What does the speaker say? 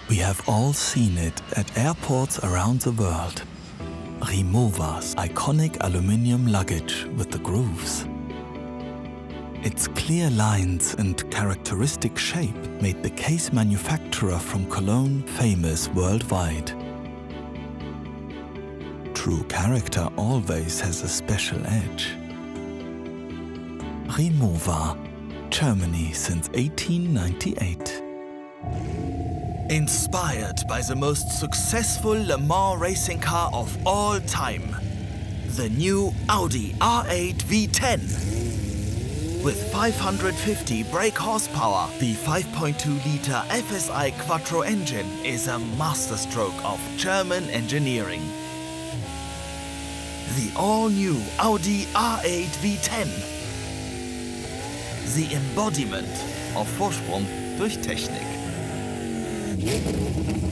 We have all seen it at airports around the world. Rimowa's iconic aluminium luggage with the grooves. Its clear lines and characteristic shape made the case manufacturer from Cologne famous worldwide. True character always has a special edge. Rimowa, Germany since 1898. Inspired by the most successful Le Mans racing car of all time, the new Audi R8 V10. With 550 brake horsepower, the 5.2-liter FSI Quattro engine is a masterstroke of German engineering. The all-new Audi R8 V10. The embodiment of Vorsprung durch Technik.